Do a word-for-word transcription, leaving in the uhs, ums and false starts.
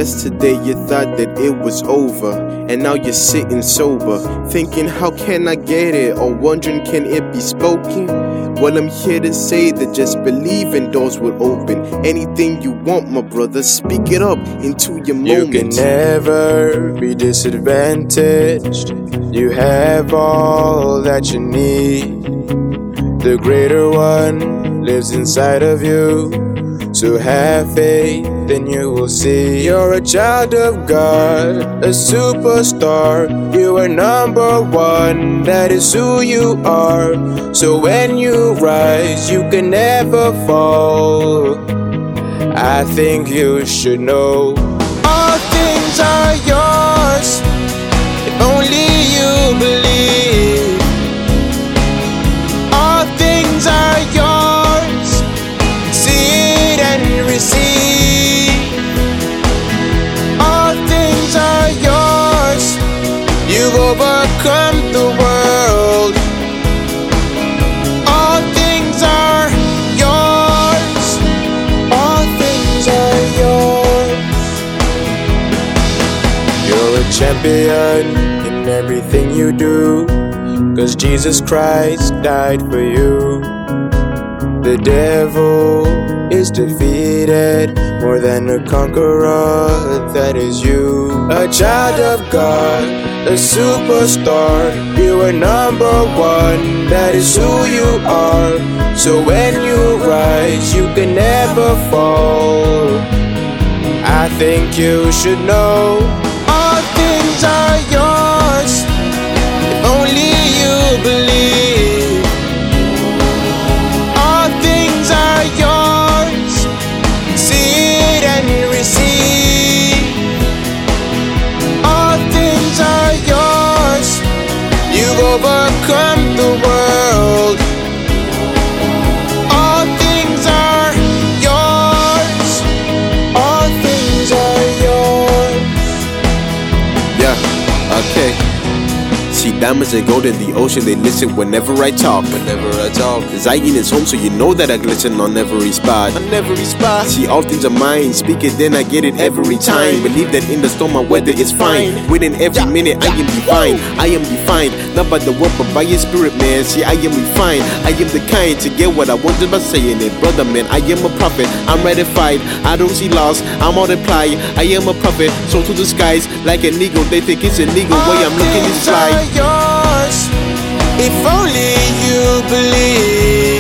Yesterday you thought that it was over, and now you're sitting sober, thinking how can I get it, or wondering can it be spoken? Well, I'm here to say that just believe and doors will open. Anything you want, my brother, speak it up into your moment. You can never be disadvantaged. You have all that you need. The greater one lives inside of you. So have faith, then you will see. You're a child of God, a superstar. You are number one, that is who you are. So when you rise, you can never fall. I think you should know all things are yours, if only you believe. All things are yours, see it and receive. All things are yours, you've overcome the world. All things are yours, all things are yours. You're a champion in everything you do, 'cause Jesus Christ died for you. The devil is defeated, more than a conqueror, that is you. A child of God, a superstar. You are number one, that is who you are. So when you rise, you can never fall. I think you should know all things are yours, if only you believe. All things are yours, see it and receive. All things are yours, you've overcome the world. All things are yours, all things are yours. Yeah, okay. See, diamonds and gold in the ocean, they listen whenever I talk. Whenever I talk, Zion is home, so you know that I glisten on every spot. on every spot. See, all things are mine, speak it, then I get it every time. Believe that in the storm, my weather is fine. Within every minute, I am divine. I am defined, not by the word, but by your spirit, man. See, I am refined. I am the kind to get what I want just by saying it. Brother, man, I am a prophet. I'm ratified. I don't see loss. I'm multiplied. I am a prophet. So to the skies, like an eagle, they think it's an eagle. Way I'm looking is fly. Yours, if only you believe.